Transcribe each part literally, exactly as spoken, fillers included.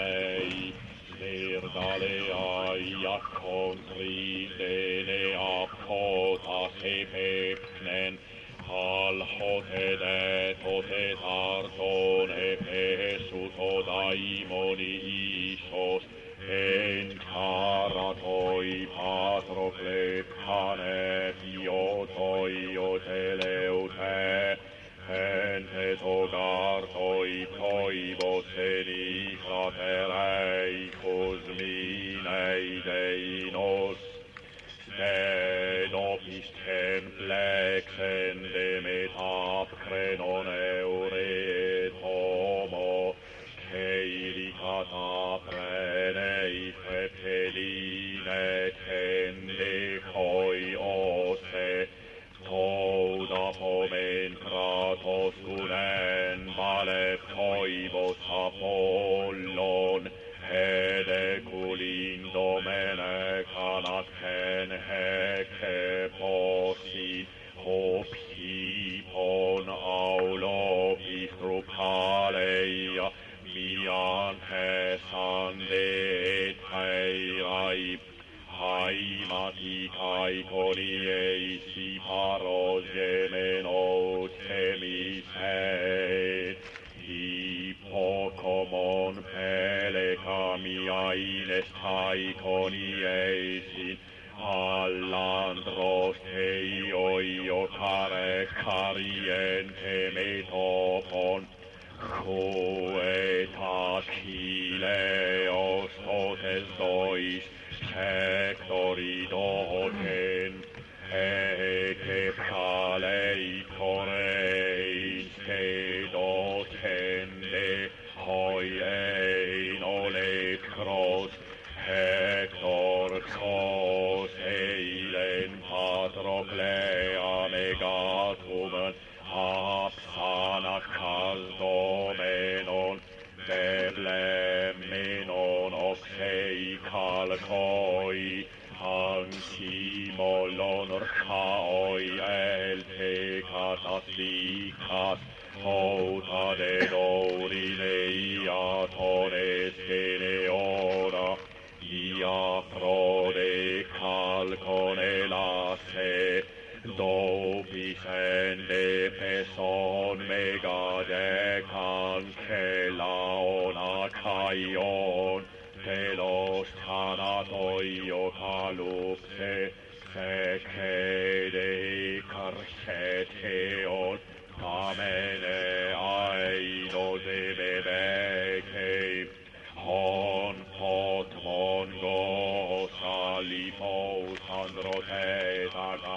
rei, Serdalea contrindene aphotas epepnen, al hotede totes arton epesuto daimoni isos, encharatoi patrocle pane piotoi oteleute, ente togartoi toiboseni fraterei cosminei deinos, stenopisten plexen demetap crenon eure tomo, ceiricata prenei fepeline tende coi ose, toda pomen kratos gunen balep toibos apollon, hede culin domene canatken heke posin, hopipon aulopis trupaleia, mian pesande et heirai, haimatikai coniesi paros gemenos temiset, hippocomon pelekamiaines tai coniesin, allandros teioio care cariente metopon, Coetas Chileos totes dois, sectori doten, eke palei coreis, te dotende, hoi ein olet cros, Hector cos eilen patroclea megatumen, apsanacas domenon, deblemenon oxei calcoi, antimolon rcaoi elte catasicas, hota de dorineia tores geneora, ia prode calconelase, Dopis ende peson megadecan celaon acaion, telos tanatoio calupse, secede carceteon, tamene aidos ebebeke, hon pot mongos alipos androtes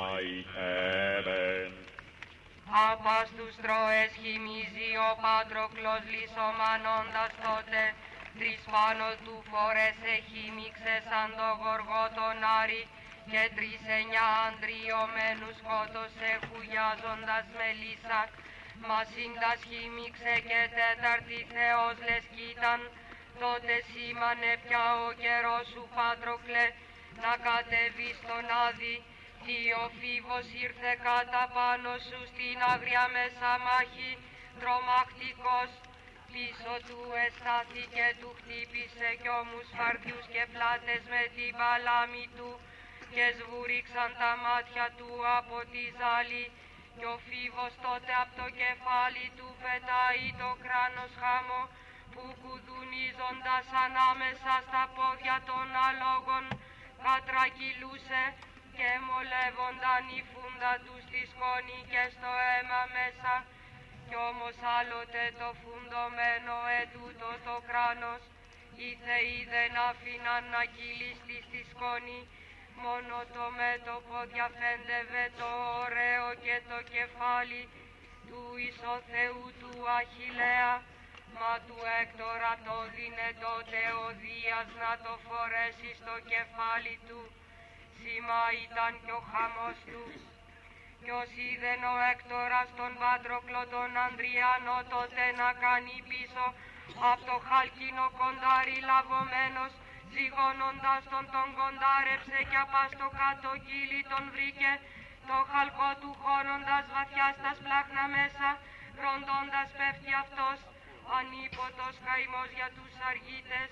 agaiteben. Απάς τους τρώες χυμίζει ο Πατροκλός λυσομανώντας τότε, τρεις πάνω του φορές εχύμιξε σαν το γοργό τον Άρη, και τρεις εννιά αντριωμένους σκότωσε χουγιάζοντας με λύσα, μα σύντας χύμιξε και τέταρτη Θεός λες κοίταν, τότε σήμανε πια ο καιρός σου Πατροκλέ, να κατεβείς στον Άδη, τι ο Φίβος ήρθε κατά πάνω σου στην αγριά μέσα μάχη, τρομακτικός, πίσω του εστάθηκε, του χτύπησε κι όμως φαρδιούς και πλάτες με την παλάμη του, και σβούριξαν τα μάτια του από τη ζάλη, κι ο Φίβος τότε απ' το κεφάλι του πετάει το κράνος χάμο, που κουδουνίζοντας ανάμεσα στα πόδια των αλόγων κατρακυλούσε, και μολεύονταν η φούντα του στη σκόνη και στο αίμα μέσα, κι όμως άλλοτε το φουντωμένο ετούτο το κράνος οι θεοί δεν άφηναν να κυλιστεί στη σκόνη, μόνο το μέτωπο διαφέντευε το ωραίο και το κεφάλι του Ισοθεού του Αχιλλέα, μα του Έκτορα το δίνε τότε ο Δίας να το φορέσει στο κεφάλι του, σήμα ήταν κι ο χαμός του. Κι ως είδεν ο Έκτορας τον Πατροκλό τον Ανδριανό τότε να κάνει πίσω απ' το χάλκινο κοντάρι λαβωμένος, ζυγώνοντας τον τον κοντάρεψε κι απά στο κάτω κύλι τον βρήκε, το χαλκό του χώνοντας βαθιά στα σπλάχνα μέσα, ροντώντας πέφτει αυτός, ανίποτος καημός για τους τους αργίτες.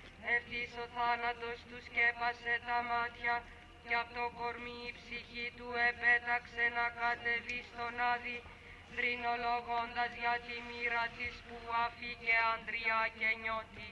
Ευτής ο θάνατος του σκέπασε τα μάτια κι απ' το κορμί η ψυχή του επέταξε να κατεβεί στον Άδη, θρηνολογώντας για τη μοίρα της που αφήκε Ανδριά και νιώτη.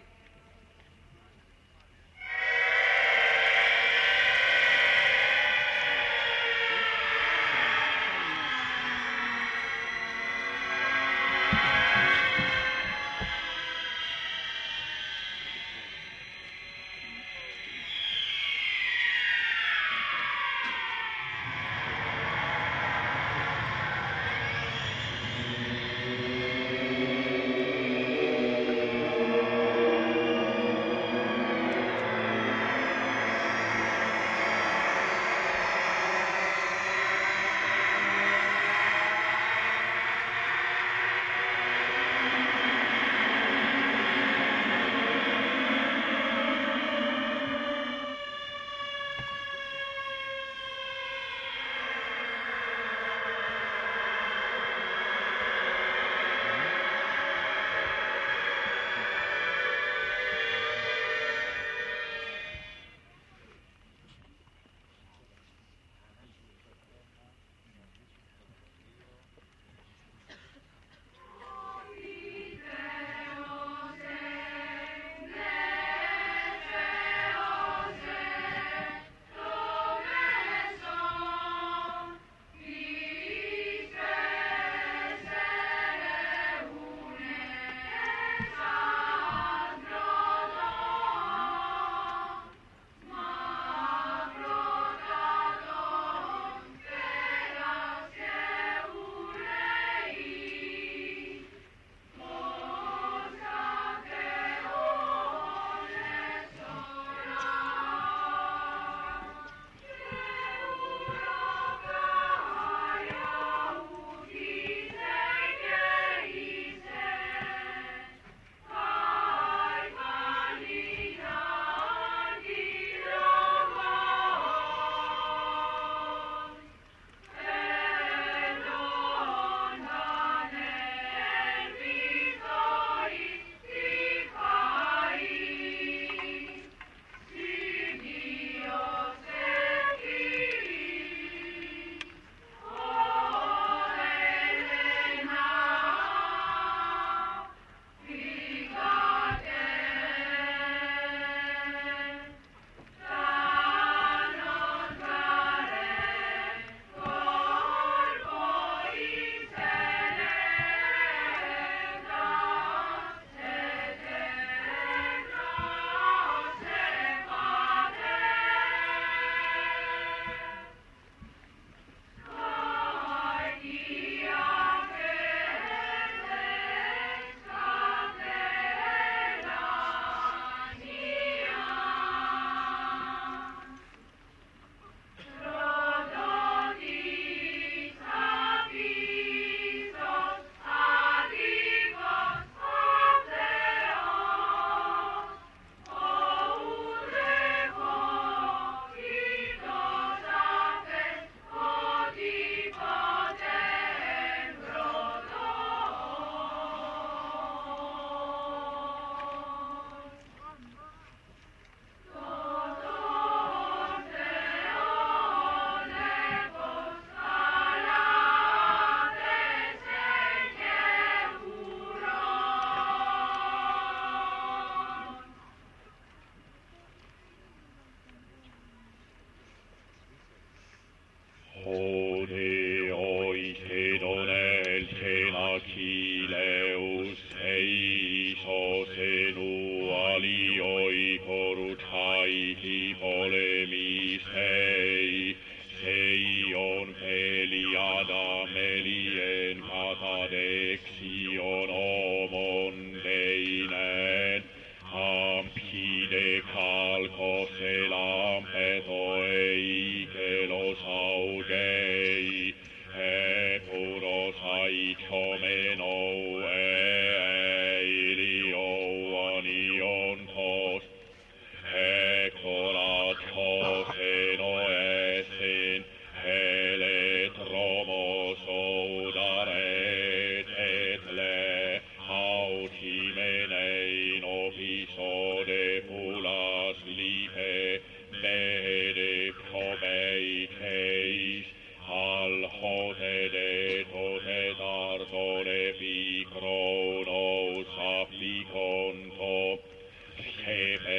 Himenei nobis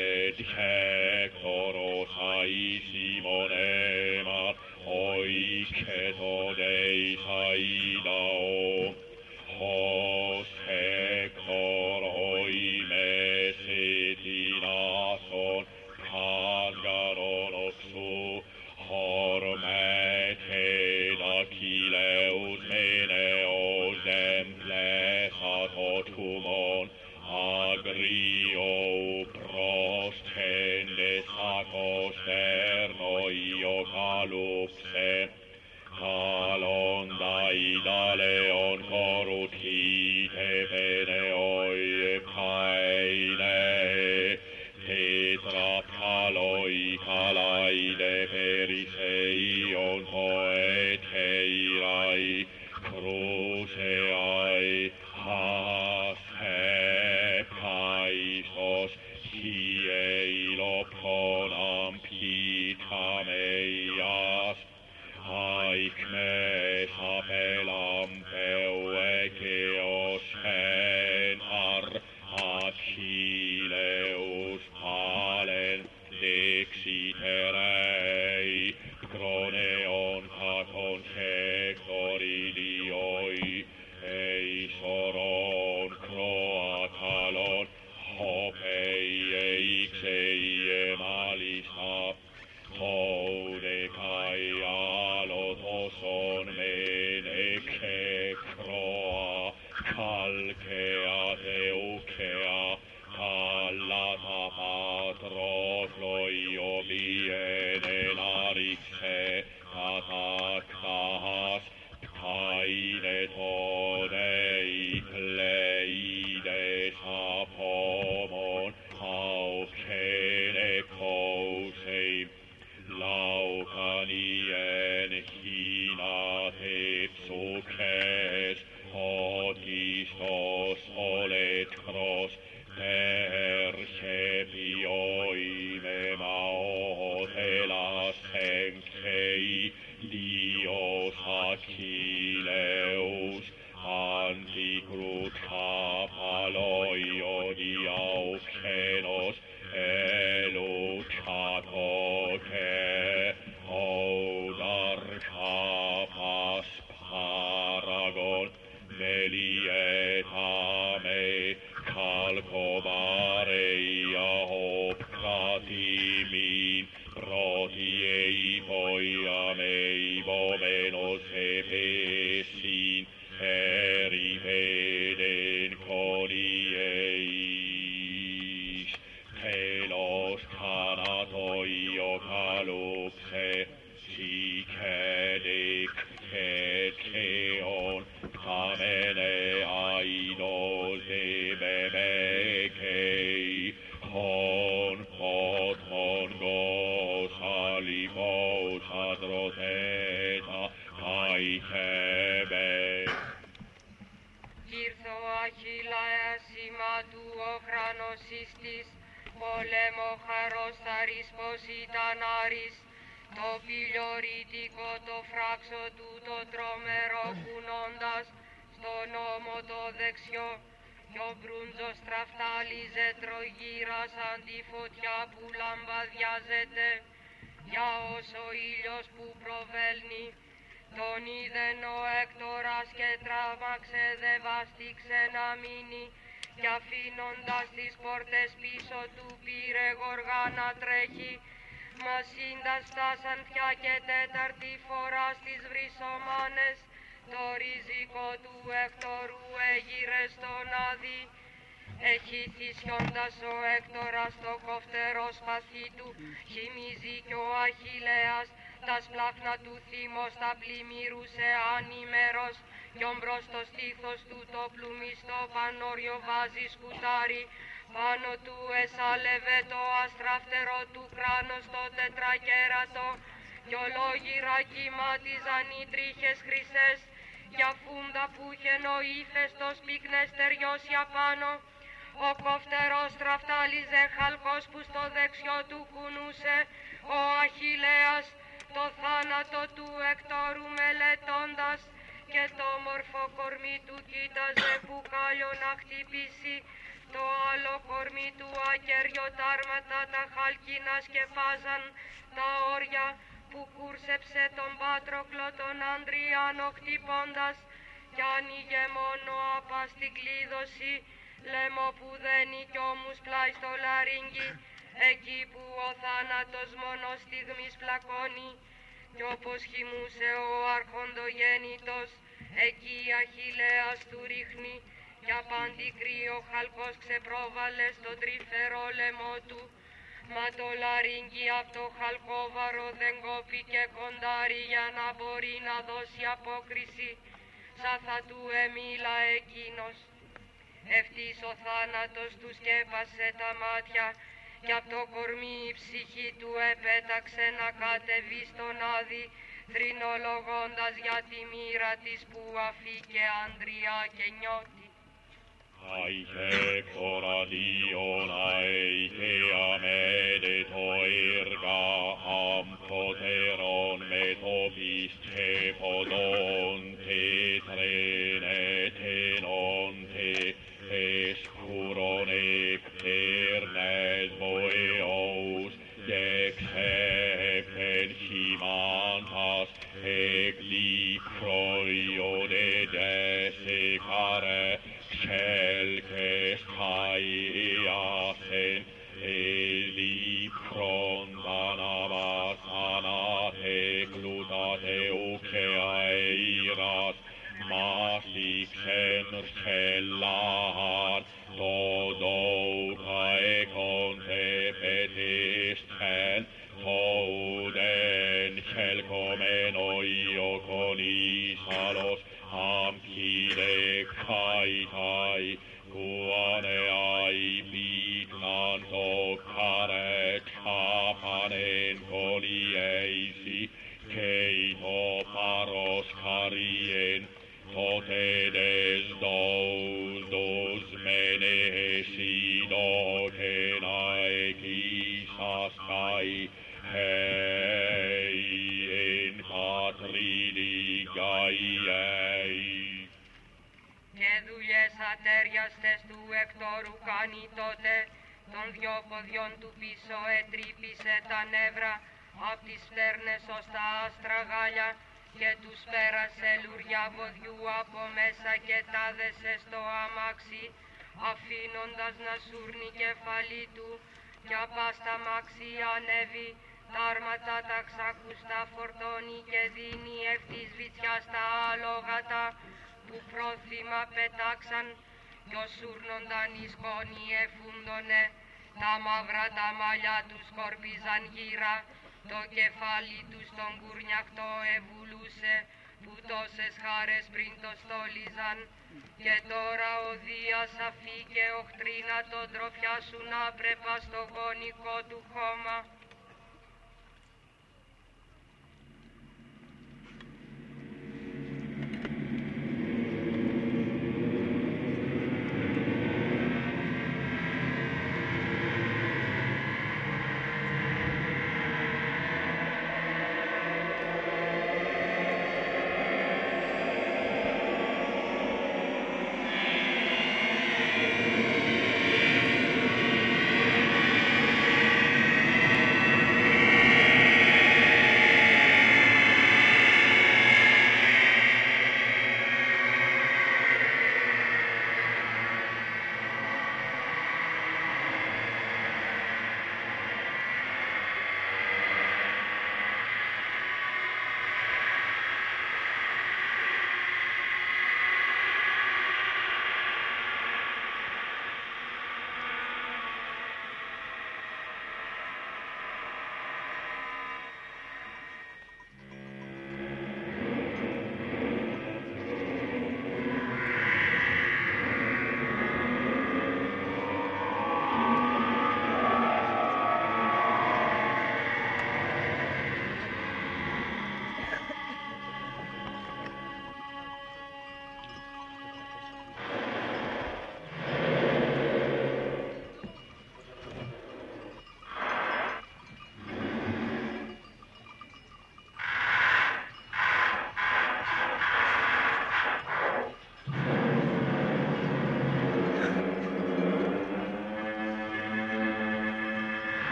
et Hectoros aesimon emat, oiketo deis aidao, hos Hector oimes etinason, Asgaron oxu, hormeted Achilleus meneos emples atotumon, agrio prostendes acos sternoi ocalupse, calonda idaleon corutite peneoi paene, tetrapaloi calaide periseion poeteirai, cruceai hasepaistos, hieilopronam pitameias, aicmes apelam peueceos enar, Achilleus palen dexiterei, chroneon cacon Hectoridioi, eisoron croacalon, hopei eixeie malista, hodecai alotoson menece croa, calcea teucea, callata patrocloi obiene larixe, catactas, caine tonei cleides apomon, aucene cosei, laucanien hinatet suces, Otistos oletros, percepioi memaotelas encei, Dios Achilleus, anticruca paloi odiaucenos, eluchatoque, odar capas paragon, Melietame, calcobareia opcatimin, protiei poiamei bomenos epesin, eripeden colieis, telos canatoi ocalupse, sicedic Ceon, Camene aidos de bebekei, hon poton gos alipos adroseta, kai hebe. Ήρθο Αχιλλαίας σήμα του οχρανός ιστής, πολέμο χαρός θαρισπος ήταν άρης, το πηλιορίτικο το φράξο του το τρομερό κουνώντας, στον ώμο το δεξιό, κι ο μπρούντζος τραφτάλιζε τρογύρα σαν τη φωτιά που λαμπαδιάζεται, για όσο ήλιος που προβέλνει, τον είδεν ο Έκτορας και τράμαξε δε βάστηξε να μείνει, κι αφήνοντας τις πόρτες πίσω του πήρε γοργά να τρέχει, μα σύντας φτάσαν πια και τέταρτη φορά στις βρυσομάνες, το ριζικό του Έκτορου έγειρε στον άδει. Έχει θυσιώντας ο Έκτορας το κοφτερό σπαθί του, χυμίζει κι ο Αχιλλέας, τα σπλάχνα του θύμος τα πλημμύρουσε ανήμερος, κι ομπρός το στήθος του το πλουμιστό πανόριο βάζει σκουτάρι, πάνω του εσάλευε το αστράφτερο του κράνος το τετρακέρατο, κι ολόγυρα κύματιζαν οι τρίχες χρυσές, για φούντα που είχεν ο ύφεστος πυκνές τεριώσει απάνω. Ο κοφτερός τραφτάλιζε χαλκός που στο δεξιό του κουνούσε, ο Αχιλλέας το θάνατο του Εκτόρου μελετώντας, και το μορφό κορμί του κοίταζε που κάλλιο να χτυπήσει, το άλλο κορμί του ακέριο τάρματα τα χάλκινα σκεπάζαν τα όρια που κούρσεψε τον Πάτροκλο τον Ανδριάνο χτυπώντας κι άνοιγε μόνο απα στην κλείδωση λαίμο που δένει κι όμως πλάι στο λαρύγγι εκεί που ο θάνατος μόνο στιγμής πλακώνει κι όπως χυμούσε ο αρχοντογέννητος εκεί η Αχιλλέας του ρίχνει κι απάντη κρύο χαλκός ξεπρόβαλε στο τρυφερό λαιμό του μα το λαρύγγι απ' το χαλκόβαρο δεν κόπηκε κοντάρι για να μπορεί να δώσει απόκριση σαν θα του εμίλα εκείνος. Ευτής ο θάνατος του σκέπασε τα μάτια κι απ' το κορμί η ψυχή του επέταξε να κατεβεί στον Άδη θρηνολογώντας για τη μοίρα της που αφήκε Ανδριά και νιώτη. Aite coradion aite amede toerga amphoteron metopis cepodonte trene tenonte escuron ecternes boeos dexepen chimantas ec liproiode desecare Celces caiasen elipron danabas anate glutate uceairas masixen cellar todoca econte petisten touden celcomenoi oconisalos ampide caitai guaneai bitnan tocare capanen colieisi keito paros carien totedes dos dos menesi docenae quisas kai hei in patridi gaiei. Και δουλειές ατέριαστες του Εκτόρου κάνει τότε, των δυο ποδιών του πίσω ετρύπησε τα νεύρα, απ' τις φτέρνες ως τα άστρα γάλια και τους πέρασε λουριά βοδιού από μέσα και τα δέσε στο αμάξι, αφήνοντας να σούρνει κεφαλή του κι απά στα μάξι ανέβει, τα άρματα τα ξακουστά φορτώνει και δίνει ευθύς βυθιά στα άλογατα, που πρόθυμα πετάξαν κι ο σούρνονταν η σκόνη εφούντωνε, τα μαύρα τα μαλλιά τους σκορπίζαν γύρα, το κεφάλι τους τον κουρνιαχτό εβουλούσε, που τόσες χάρες πριν το στόλιζαν, και τώρα ο Δίας αφήκε οχτρί να τον τροφιάσουν άπρεπα στο γονικό του χώμα.